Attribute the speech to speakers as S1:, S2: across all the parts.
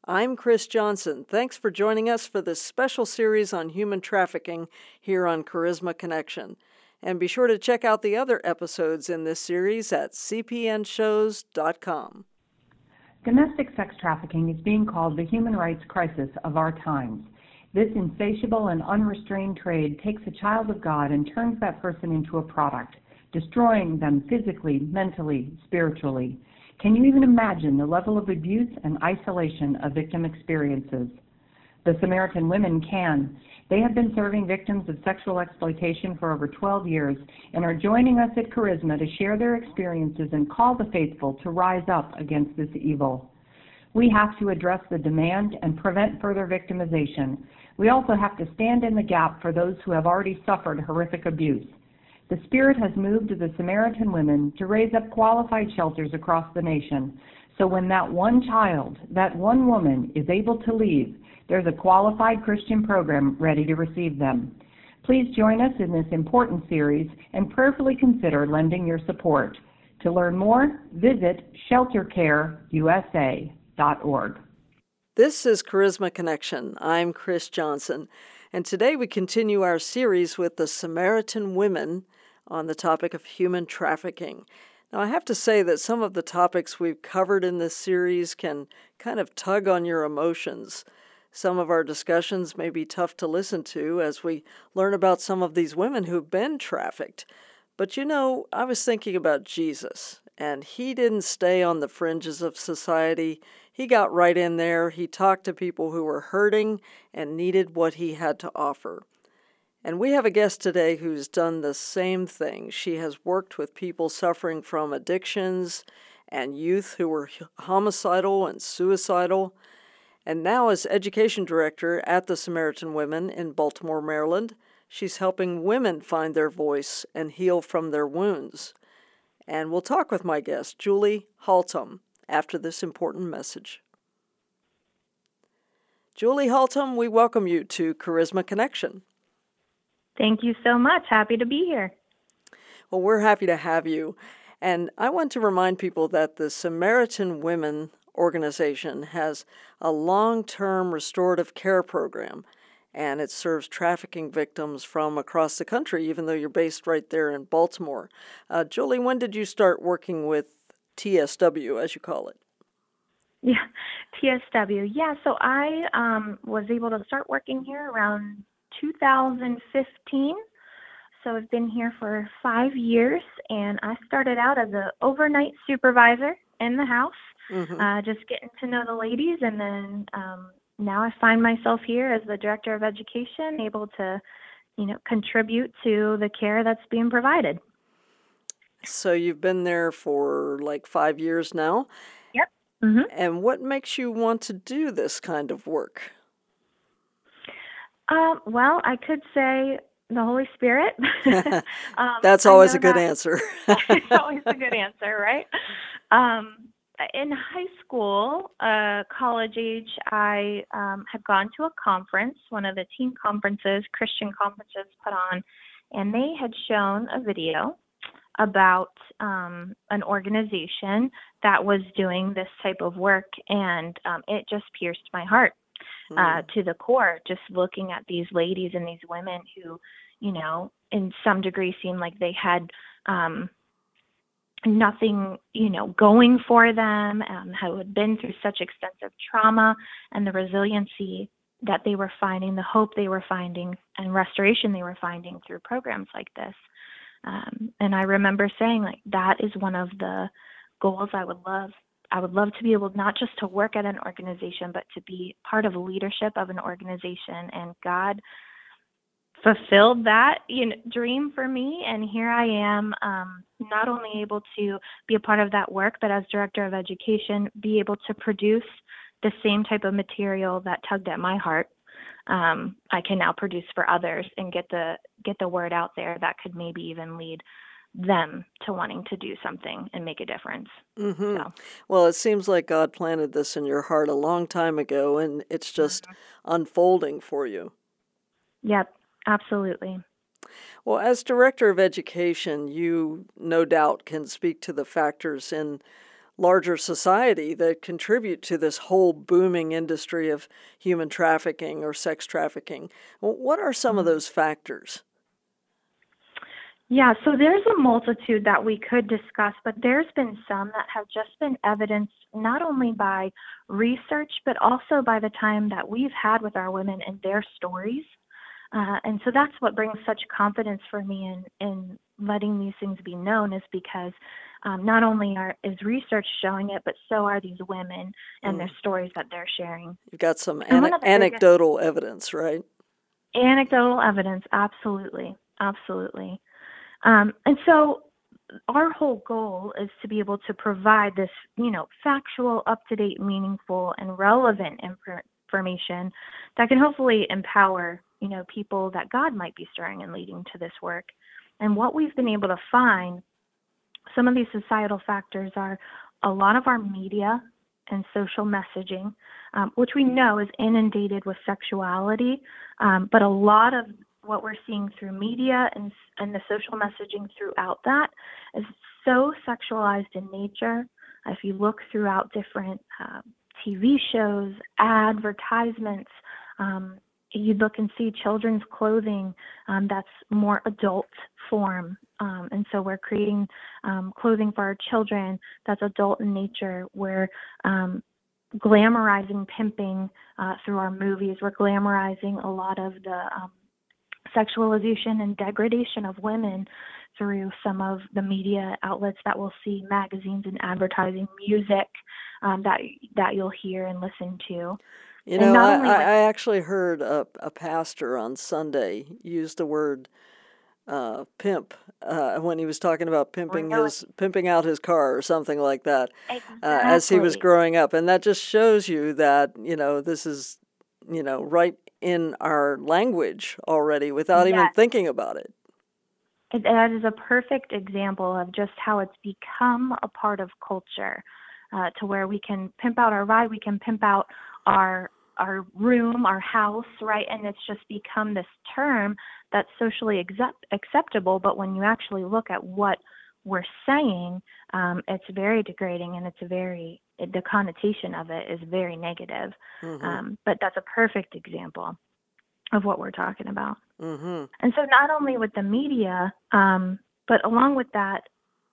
S1: I'm Chris Johnson. Thanks for joining us for this special series on human trafficking here on Charisma Connection. And be sure to check out the other episodes in this series at cpnshows.com.
S2: Domestic sex trafficking is being called the human rights crisis of our times. This insatiable and unrestrained trade takes a child of God and turns that person into a product, destroying them physically, mentally, spiritually. Can you even imagine the level of abuse and isolation a victim experiences? The Samaritan Women can. They have been serving victims of sexual exploitation for over 12 years and are joining us at Charisma to share their experiences and call the faithful to rise up against this evil. We have to address the demand and prevent further victimization. We also have to stand in the gap for those who have already suffered horrific abuse. The Spirit has moved the Samaritan Women to raise up qualified shelters across the nation. So when that one child, that one woman is able to leave, there's a qualified Christian program ready to receive them. Please join us in this important series and prayerfully consider lending your support. To learn more, visit sheltercareusa.org.
S1: This is Charisma Connection. I'm Chris Johnson, and today we continue our series with the Samaritan Women on the topic of human trafficking. Now, I have to say that some of the topics we've covered in this series can kind of tug on your emotions. Some of our discussions may be tough to listen to as we learn about some of these women who've been trafficked. But you know, I was thinking about Jesus, and he didn't stay on the fringes of society. He got right in there. He talked to people who were hurting and needed what he had to offer. And we have a guest today who's done the same thing. She has worked with people suffering from addictions and youth who were homicidal and suicidal. And now as education director at the Samaritan Women in Baltimore, Maryland, she's helping women find their voice and heal from their wounds. And we'll talk with my guest, Julie Haltom, after this important message. Julie Haltom, we welcome you to Charisma Connection.
S3: Thank you so much. Happy to be here.
S1: Well, we're happy to have you. And I want to remind people that the Samaritan Women organization has a long-term restorative care program, and it serves trafficking victims from across the country, even though you're based right there in Baltimore. Julie, when did you start working with TSW, as you call it?
S3: Yeah, TSW. Yeah, so I was able to start working here around 2015. So I've been here for 5 years, and I started out as an overnight supervisor in the house, just getting to know the ladies, and then now I find myself here as the director of education, able to, contribute to the care that's being provided.
S1: So you've been there for like 5 years now?
S3: Yep. Mm-hmm.
S1: And what makes you want to do this kind of work?
S3: Well, I could say the Holy Spirit.
S1: That's always a good answer.
S3: It's always a good answer, right? In high school, college age, I had gone to a conference, one of the teen conferences, Christian conferences put on, and they had shown a video about an organization that was doing this type of work, and it just pierced my heart to the core, just looking at these ladies and these women who, in some degree seemed like they had nothing, going for them, who had been through such extensive trauma, and the resiliency that they were finding, the hope they were finding, and restoration they were finding through programs like this. And I remember saying, that is one of the goals I would love. I would love to be able not just to work at an organization, but to be part of leadership of an organization. And God fulfilled that dream for me. And here I am, not only able to be a part of that work, but as director of education, be able to produce the same type of material that tugged at my heart. I can now produce for others and get the word out there that could maybe even lead them to wanting to do something and make a difference.
S1: Mm-hmm.
S3: So.
S1: Well, it seems like God planted this in your heart a long time ago, and it's just unfolding for you.
S3: Yep, absolutely.
S1: Well, as director of education, you no doubt can speak to the factors in larger society that contribute to this whole booming industry of human trafficking or sex trafficking. What are some of those factors?
S3: Yeah, so there's a multitude that we could discuss, but there's been some that have just been evidenced not only by research, but also by the time that we've had with our women and their stories. And so that's what brings such confidence for me in letting these things be known, is because not only is research showing it, but so are these women and their stories that they're sharing.
S1: You've got some anecdotal evidence, right?
S3: Anecdotal evidence, absolutely, absolutely. And so our whole goal is to be able to provide this, factual, up-to-date, meaningful, and relevant information that can hopefully empower, people that God might be stirring and leading to this work. And what we've been able to find, some of these societal factors are a lot of our media and social messaging, which we know is inundated with sexuality, but a lot of what we're seeing through media and the social messaging throughout that is so sexualized in nature. If you look throughout different TV shows, advertisements, you look and see children's clothing that's more adult form. And so we're creating clothing for our children that's adult in nature. We're glamorizing pimping through our movies. We're glamorizing a lot of the sexualization and degradation of women through some of the media outlets that we'll see, magazines and advertising, music that you'll hear and listen to.
S1: I actually heard a pastor on Sunday use the word pimp when he was talking about pimping out his car or something like that.
S3: Exactly.
S1: As he was growing up, and that just shows you that this is right in our language already without even thinking about it.
S3: That is a perfect example of just how it's become a part of culture, to where we can pimp out our ride, we can pimp out our room, our house, right? And it's just become this term that's socially acceptable. But when you actually look at what we're saying, it's very degrading, and the connotation of it is very negative. Mm-hmm. But that's a perfect example of what we're talking about. Mm-hmm. And so not only with the media, but along with that,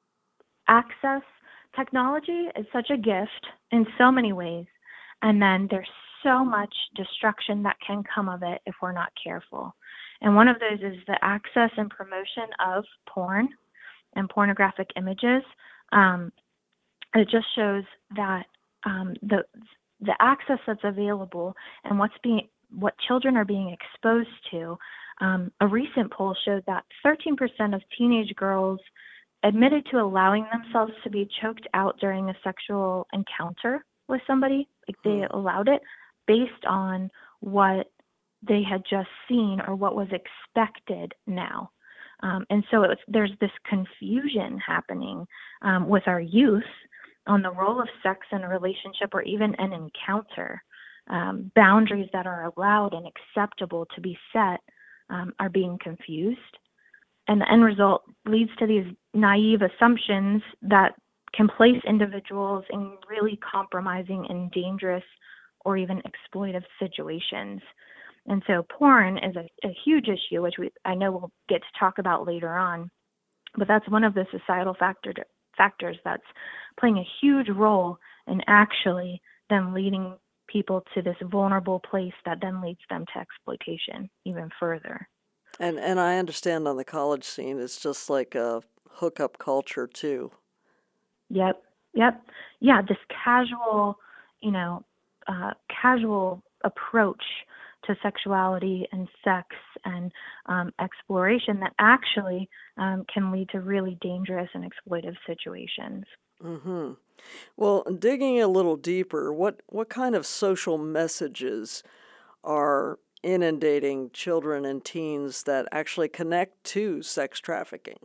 S3: technology is such a gift in so many ways. And then there's so much destruction that can come of it if we're not careful. And one of those is the access and promotion of porn and pornographic images. It just shows that the access that's available and what children are being exposed to. A recent poll showed that 13% of teenage girls admitted to allowing themselves to be choked out during a sexual encounter with somebody. Like, they allowed it based on what they had just seen or what was expected now. And so there's this confusion happening with our youth on the role of sex in a relationship or even an encounter. Boundaries that are allowed and acceptable to be set are being confused. And the end result leads to these naive assumptions that can place individuals in really compromising and dangerous or even exploitive situations. And so porn is a huge issue, which I know we'll get to talk about later on. But that's one of the societal factors that's playing a huge role in actually then leading people to this vulnerable place that then leads them to exploitation even further.
S1: And I understand on the college scene, it's just like a hookup culture too.
S3: Yep. Yeah, this casual approach to sexuality and sex and exploration that actually can lead to really dangerous and exploitive situations.
S1: Mm-hmm. Well, digging a little deeper, what kind of social messages are inundating children and teens that actually connect to sex trafficking?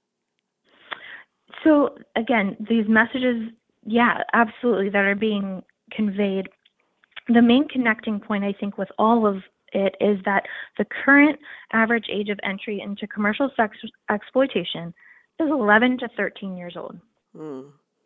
S3: So again, these messages, yeah, absolutely, that are being conveyed. The main connecting point, I think, with all of it is that the current average age of entry into commercial sex exploitation is 11 to 13 years old.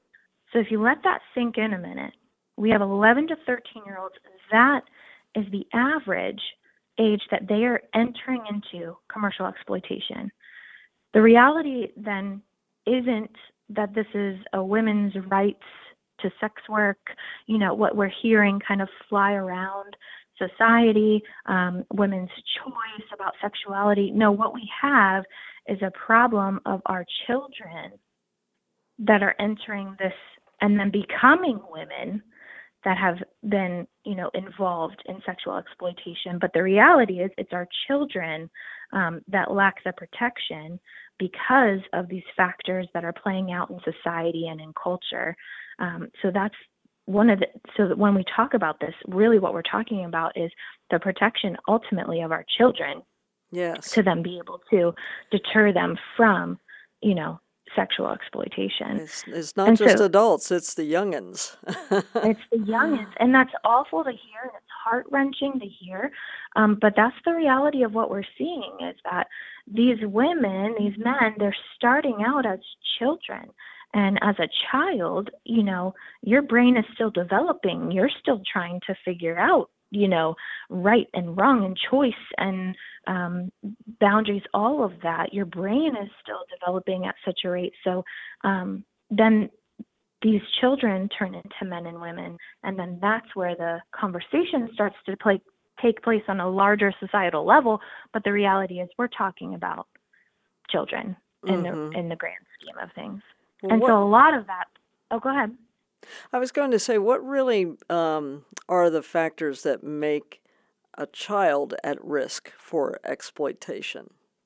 S3: So if you let that sink in a minute, we have 11 to 13-year-olds. That is the average age that they are entering into commercial exploitation. The reality then isn't that this is a women's rights to sex work, what we're hearing kind of fly around society, women's choice about sexuality. No, what we have is a problem of our children that are entering this and then becoming women that have been, involved in sexual exploitation. But the reality is it's our children that lack the protection because of these factors that are playing out in society and in culture. So that's so that when we talk about this, really what we're talking about is the protection ultimately of our children.
S1: Yes.
S3: To then be able to deter them from, sexual exploitation.
S1: It's not just adults, it's the youngins.
S3: It's the youngins, and that's awful to hear, and it's heart-wrenching to hear, but that's the reality of what we're seeing, is that these women, these men, they're starting out as children, and as a child, your brain is still developing. You're still trying to figure out, right and wrong and choice and boundaries, all of that. Your brain is still developing at such a rate. So then these children turn into men and women, and then that's where the conversation starts to take place on a larger societal level. But the reality is we're talking about children in the grand scheme of things. Well, and so a lot of that, go ahead.
S1: I was going to say, what really are the factors that make a child at risk for exploitation?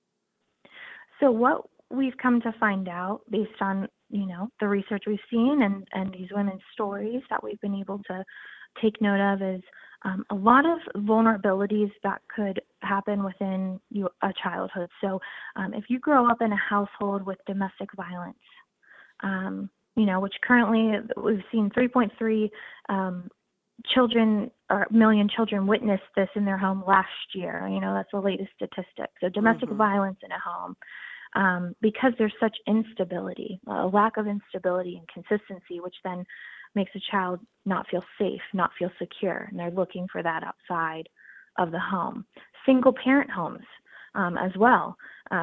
S3: So what we've come to find out based on, the research we've seen and these women's stories that we've been able to take note of is a lot of vulnerabilities that could happen within a childhood. So if you grow up in a household with domestic violence, which currently we've seen 3.3 million children witnessed this in their home last year. That's the latest statistic. So domestic violence in a home, because there's such instability, a lack of instability and consistency, which then makes a child not feel safe, not feel secure, and they're looking for that outside of the home. Single parent homes as well.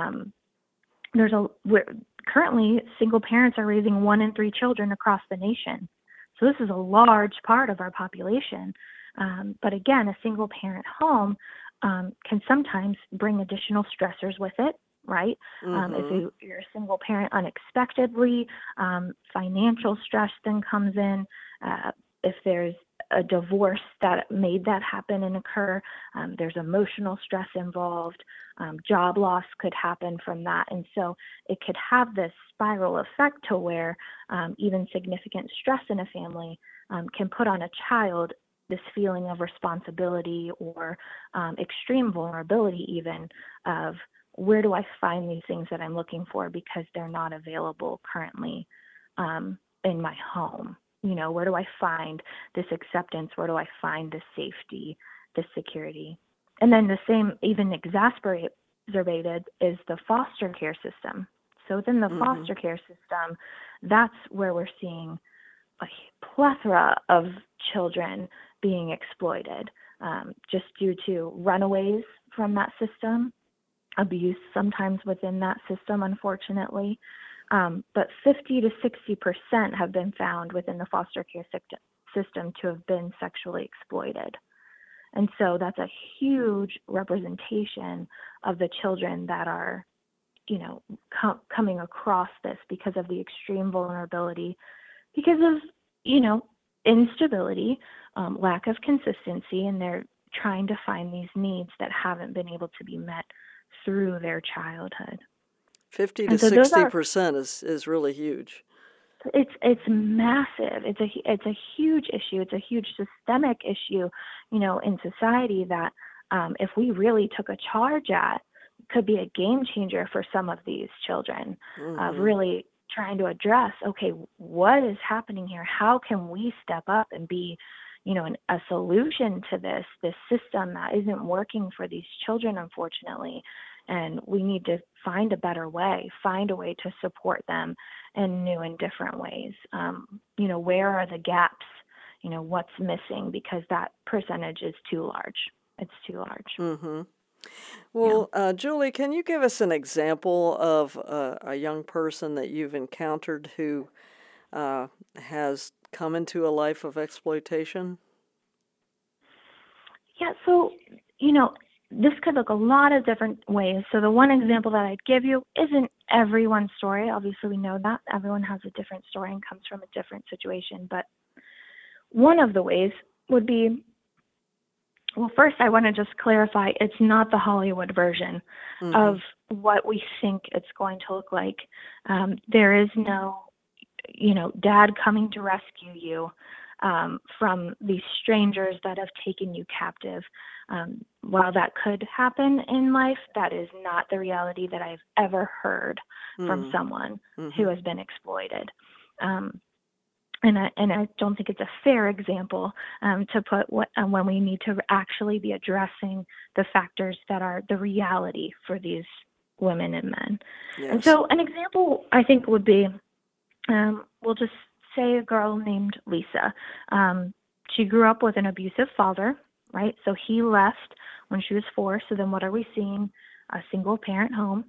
S3: Currently, single parents are raising 1 in 3 children across the nation. So this is a large part of our population. But again, a single parent home can sometimes bring additional stressors with it, right? If you're a single parent unexpectedly, financial stress then comes in. If there's a divorce that made that happen and occur, there's emotional stress involved. Job loss could happen from that. And so it could have this spiral effect to where even significant stress in a family can put on a child this feeling of responsibility or extreme vulnerability even of, where do I find these things that I'm looking for because they're not available currently in my home? Where do I find this acceptance? Where do I find this safety, this security? And then the same, even exacerbated, is the foster care system. So within the foster care system, that's where we're seeing a plethora of children being exploited just due to runaways from that system, abuse sometimes within that system, unfortunately. But 50 to 60% have been found within the foster care system to have been sexually exploited. And so that's a huge representation of the children that are, coming across this because of the extreme vulnerability, because of, instability, lack of consistency, and they're trying to find these needs that haven't been able to be met through their childhood.
S1: 50 to 60% is really huge.
S3: It's massive. It's a huge issue. It's a huge systemic issue, in society that if we really took a charge at, could be a game changer for some of these children of really trying to address, okay, what is happening here? How can we step up and be, a solution to this system that isn't working for these children, unfortunately? And we need to find a better way, find a way to support them in new and different ways. Where are the gaps? What's missing, because that percentage is too large. It's too large.
S1: Mm-hmm. Well, Julie, can you give us an example of a young person that you've encountered who has come into a life of exploitation?
S3: Yeah, so, this could look a lot of different ways. So the one example that I'd give you isn't everyone's story. Obviously, we know that. Everyone has a different story and comes from a different situation. But one of the ways would be, well, first I want to just clarify, it's not the Hollywood version of what we think it's going to look like. There is no, dad coming to rescue you from these strangers that have taken you captive. While that could happen in life, that is not the reality that I've ever heard from someone who has been exploited. And I don't think it's a fair example to put when we need to actually be addressing the factors that are the reality for these women and men.
S1: Yes.
S3: And so an example, I think, would be, we'll just say a girl named Lisa. She grew up with an abusive father, right? So he left when she was 4. So then what are we seeing? A single parent home,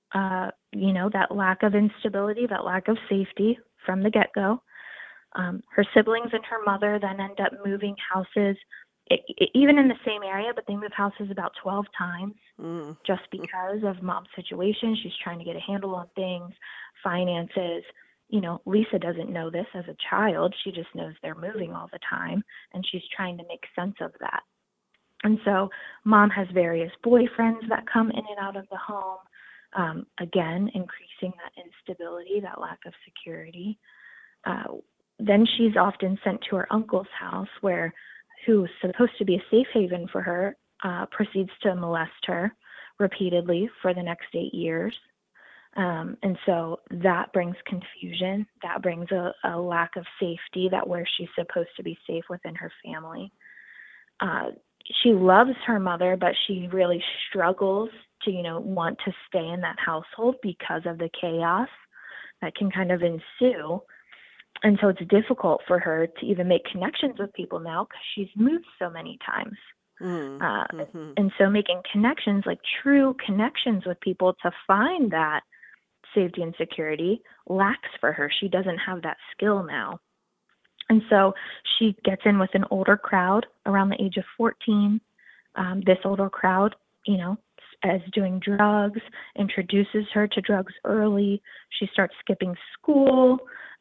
S3: that lack of instability, that lack of safety from the get-go. Her siblings and her mother then end up moving houses, even in the same area, but they move houses about 12 times just because of mom's situation. She's trying to get a handle on things, finances. Lisa doesn't know this as a child. She just knows they're moving all the time, and she's trying to make sense of that. And so mom has various boyfriends that come in and out of the home, again, increasing that instability, that lack of security. Then she's often sent to her uncle's house, who is supposed to be a safe haven for her, proceeds to molest her repeatedly for the next 8 years. And so that brings confusion. That brings a lack of safety, that where she's supposed to be safe within her family. She loves her mother, but she really struggles to, want to stay in that household because of the chaos that can kind of ensue. And so it's difficult for her to even make connections with people now because she's moved so many times. And so making connections, like true connections with people to find that safety and security, lacks for her. She doesn't have that skill now. And so she gets in with an older crowd around the age of 14. This older crowd, as doing drugs, introduces her to drugs early. She starts skipping school.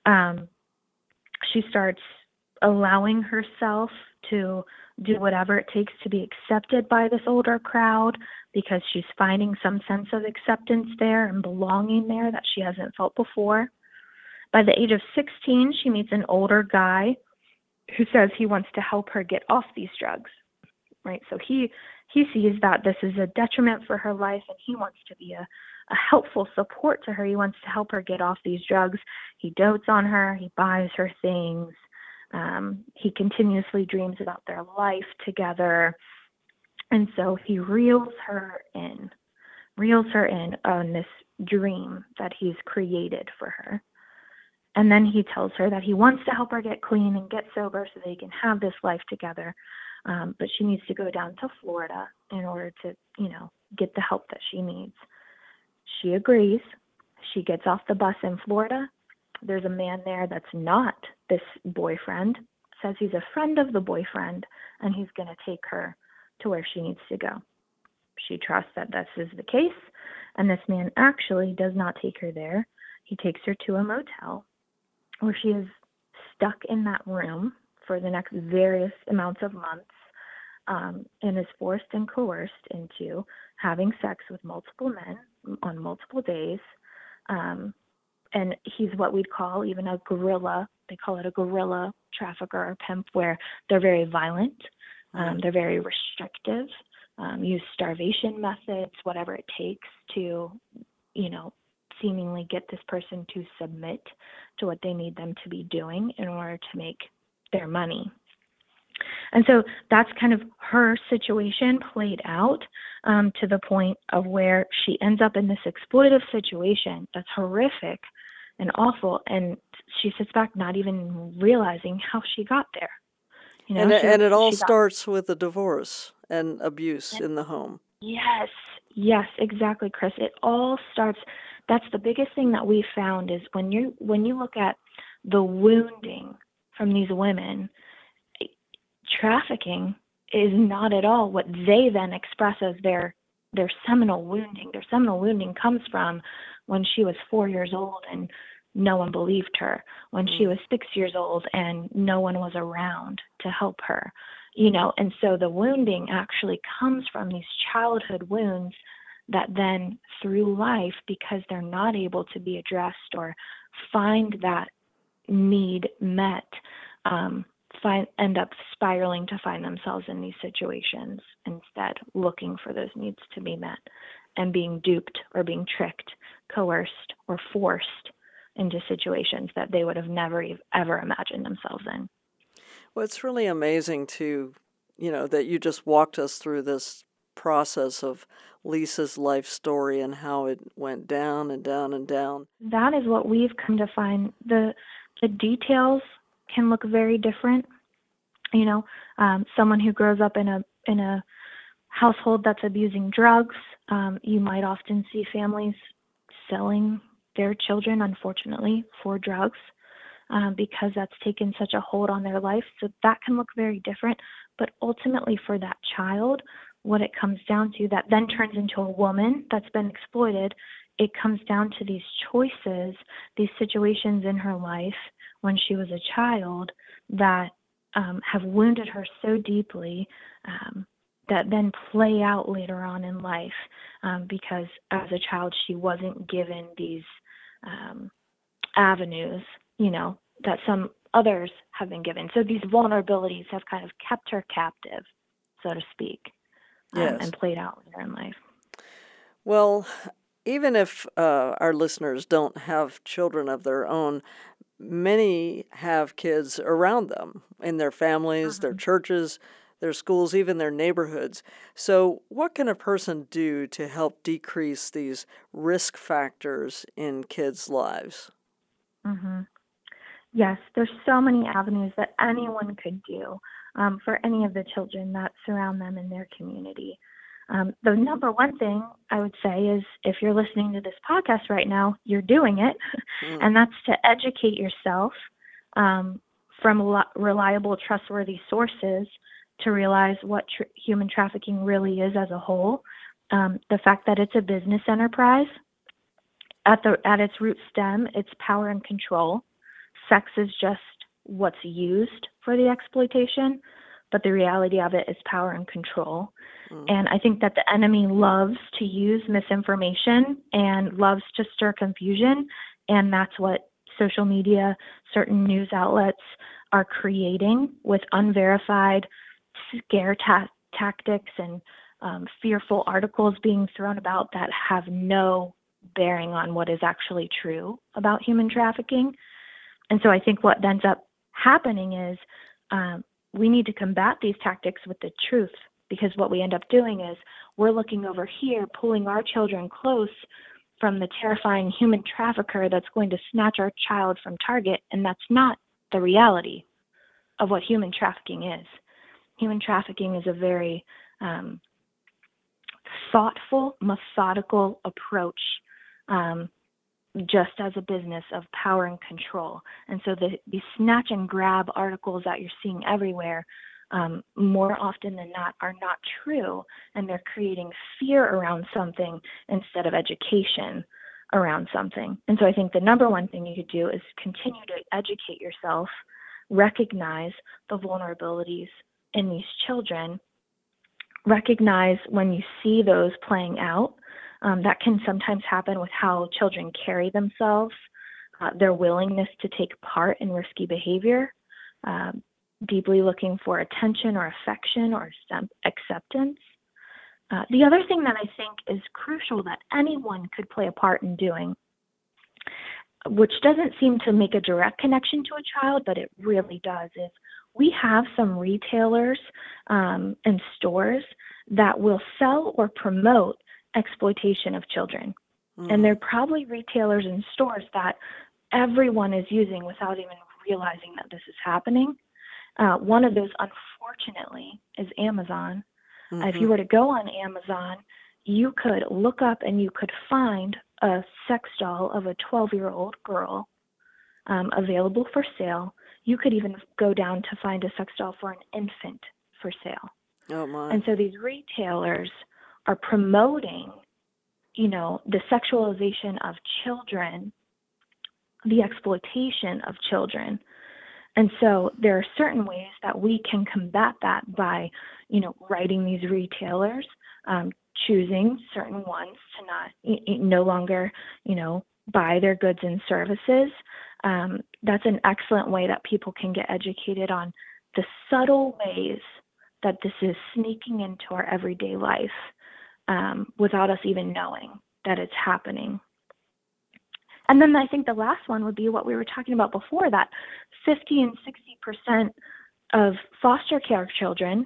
S3: She starts allowing herself to do whatever it takes to be accepted by this older crowd, because she's finding some sense of acceptance there and belonging there that she hasn't felt before. By the age of 16, she meets an older guy who says he wants to help her get off these drugs, right? So he sees that this is a detriment for her life, and he wants to be a helpful support to her. He wants to help her get off these drugs. He dotes on her. He buys her things. He continuously dreams about their life together. And so he reels her in on this dream that he's created for her. And then he tells her that he wants to help her get clean and get sober so they can have this life together. But she needs to go down to Florida in order to, get the help that she needs. She agrees. She gets off the bus in Florida. There's a man there that's not this boyfriend, says he's a friend of the boyfriend, and he's going to take her to where she needs to go. She trusts that this is the case, and this man actually does not take her there. He takes her to a motel where she is stuck in that room for the next various amounts of months, and is forced and coerced into having sex with multiple men on multiple days. And he's what we'd call even a guerrilla. They call it a guerrilla trafficker or pimp, where they're very violent. They're very restrictive, use starvation methods, whatever it takes to, seemingly get this person to submit to what they need them to be doing in order to make their money. And so that's kind of her situation played out to the point of where she ends up in this exploitative situation that's horrific and awful. And she sits back not even realizing how she got there.
S1: And it all starts with a divorce and abuse in the home.
S3: Yes, exactly, Chris. It all starts. That's the biggest thing that we found is when you look at the wounding from these women, trafficking is not at all what they then express as their seminal wounding. Their seminal wounding comes from when she was 4 years old and no one believed her, when she was 6 years old and no one was around to help her, and so the wounding actually comes from these childhood wounds that then through life, because they're not able to be addressed or find that need met, end up spiraling to find themselves in these situations instead, looking for those needs to be met and being duped or being tricked, coerced, or forced into situations that they would have never ever imagined themselves in.
S1: Well, it's really amazing that you just walked us through this process of Lisa's life story and how it went down and down and down.
S3: That is what we've come to find. The details can look very different. Someone who grows up in a household that's abusing drugs, you might often see families selling their children, unfortunately, for drugs because that's taken such a hold on their life. So that can look very different. But ultimately for that child, what it comes down to, that then turns into a woman that's been exploited, it comes down to these choices, these situations in her life when she was a child that have wounded her so deeply that then play out later on in life because as a child she wasn't given these avenues, that some others have been given. So these vulnerabilities have kind of kept her captive, so to speak, and played out later in life.
S1: Well, even if our listeners don't have children of their own, many have kids around them in their families, their churches, their schools, even their neighborhoods. So what can a person do to help decrease these risk factors in kids' lives?
S3: Yes, there's so many avenues that anyone could do for any of the children that surround them in their community. The number one thing I would say is if you're listening to this podcast right now, you're doing it, and that's to educate yourself from reliable, trustworthy sources to realize what human trafficking really is as a whole. The fact that it's a business enterprise, at its root stem, it's power and control. Sex is just what's used for the exploitation, but the reality of it is power and control. And I think that the enemy loves to use misinformation and loves to stir confusion, and that's what social media, certain news outlets are creating with unverified scare tactics and fearful articles being thrown about that have no bearing on what is actually true about human trafficking. And so I think what ends up happening is we need to combat these tactics with the truth, because what we end up doing is we're looking over here, pulling our children close from the terrifying human trafficker that's going to snatch our child from target, and that's not the reality of what human trafficking is. Human trafficking is a very thoughtful, methodical approach just as a business of power and control. And so the snatch and grab articles that you're seeing everywhere, more often than not, are not true, and they're creating fear around something instead of education around something. And so I think the number one thing you could do is continue to educate yourself, recognize the vulnerabilities in these children, recognize when you see those playing out. That can sometimes happen with how children carry themselves, their willingness to take part in risky behavior, deeply looking for attention or affection or acceptance. The other thing that I think is crucial that anyone could play a part in doing, which doesn't seem to make a direct connection to a child, but it really does, is we have some retailers and stores that will sell or promote exploitation of children. And they're probably retailers and stores that everyone is using without even realizing that this is happening. One of those, unfortunately, is Amazon. If you were to go on Amazon, you could look up and you could find a sex doll of a 12-year-old girl available for sale. You could even go down to find a sex doll for an infant for sale.
S1: Oh, my.
S3: And so these retailers are promoting, the sexualization of children, the exploitation of children. And so there are certain ways that we can combat that by, writing these retailers, choosing certain ones to not, no longer, buy their goods and services. That's an excellent way that people can get educated on the subtle ways that this is sneaking into our everyday life without us even knowing that it's happening. And then I think the last one would be what we were talking about before, that 50 and 60% of foster care children,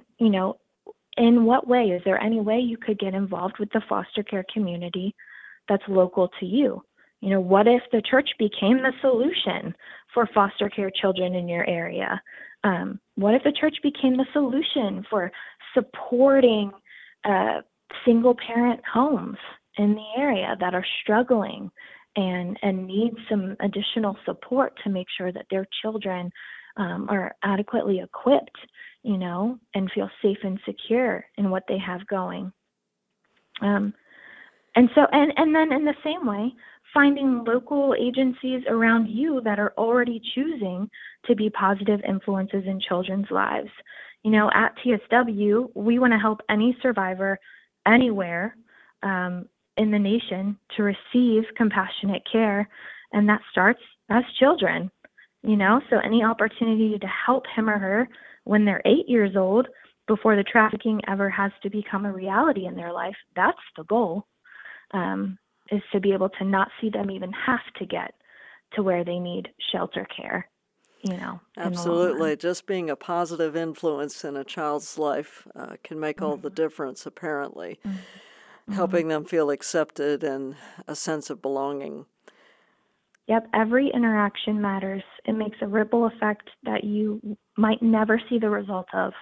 S3: in what way? Is there any way you could get involved with the foster care community that's local to you? What if the church became the solution for foster care children in your area? What if the church became the solution for supporting single parent homes in the area that are struggling and need some additional support to make sure that their children are adequately equipped, and feel safe and secure in what they have going. And then in the same way, finding local agencies around you that are already choosing to be positive influences in children's lives. At TSW, we want to help any survivor anywhere in the nation to receive compassionate care, and that starts as children, so any opportunity to help him or her when they're 8 years old, before the trafficking ever has to become a reality in their life, that's the goal, is to be able to not see them even have to get to where they need shelter care,
S1: Absolutely. Just being a positive influence in a child's life can make all the difference, apparently. Helping them feel accepted and a sense of belonging.
S3: Yep, every interaction matters. It makes a ripple effect that you might never see the result of.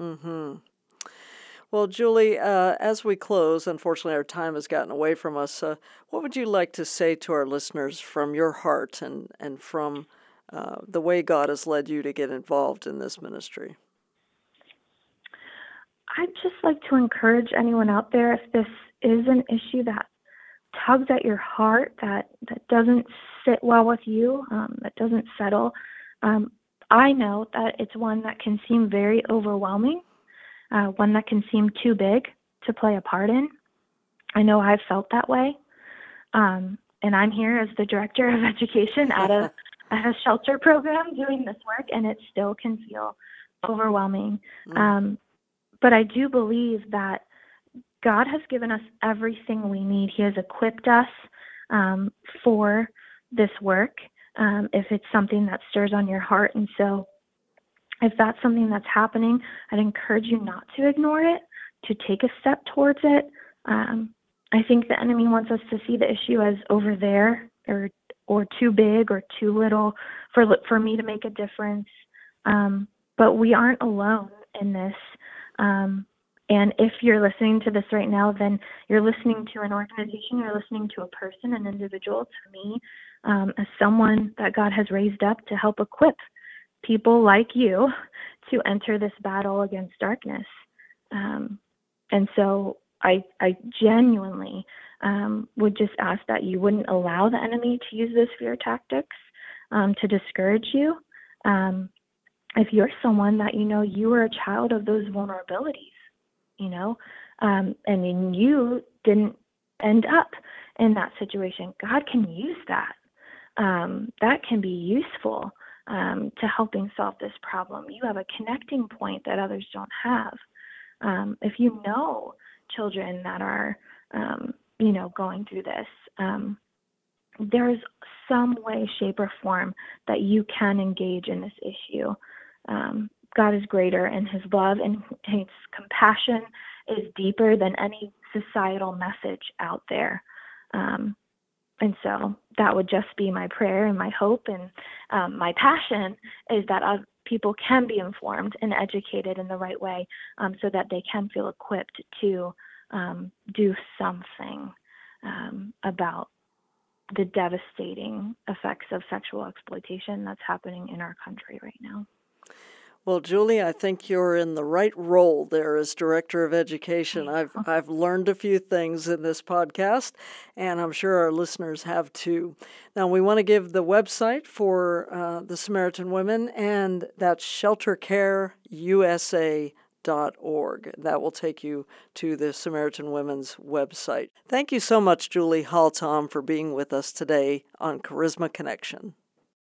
S1: Well, Julie, as we close, unfortunately our time has gotten away from us. What would you like to say to our listeners from your heart and from the way God has led you to get involved in this ministry?
S3: I'd just like to encourage anyone out there, if this is an issue that tugs at your heart, that doesn't sit well with you, that doesn't settle, I know that it's one that can seem very overwhelming, one that can seem too big to play a part in. I know I've felt that way, and I'm here as the director of education at a shelter program doing this work, and it still can feel overwhelming. But I do believe that God has given us everything we need. He has equipped us for this work, if it's something that stirs on your heart. And so if that's something that's happening, I'd encourage you not to ignore it, to take a step towards it. I think the enemy wants us to see the issue as over there, or too big or too little for me to make a difference. But we aren't alone in this. And if you're listening to this right now, then you're listening to an organization, you're listening to a person, an individual, to me, as someone that God has raised up to help equip people like you to enter this battle against darkness. And so I genuinely would just ask that you wouldn't allow the enemy to use those fear tactics to discourage you. If you're someone that you are a child of those vulnerabilities, and you didn't end up in that situation, God can use that. That can be useful to helping solve this problem. You have a connecting point that others don't have. If you know children that are, going through this, there's some way, shape, or form that you can engage in this issue. God is greater, and his love and his compassion is deeper than any societal message out there. And so that would just be my prayer and my hope, and my passion is that people can be informed and educated in the right way, so that they can feel equipped to do something about the devastating effects of sexual exploitation that's happening in our country right now.
S1: Well, Julie, I think you're in the right role there as Director of Education. I've learned a few things in this podcast, and I'm sure our listeners have too. Now, we want to give the website for the Samaritan Women, and that's sheltercareusa.org. That will take you to the Samaritan Women's website. Thank you so much, Julie Haltom, for being with us today on Charisma Connection.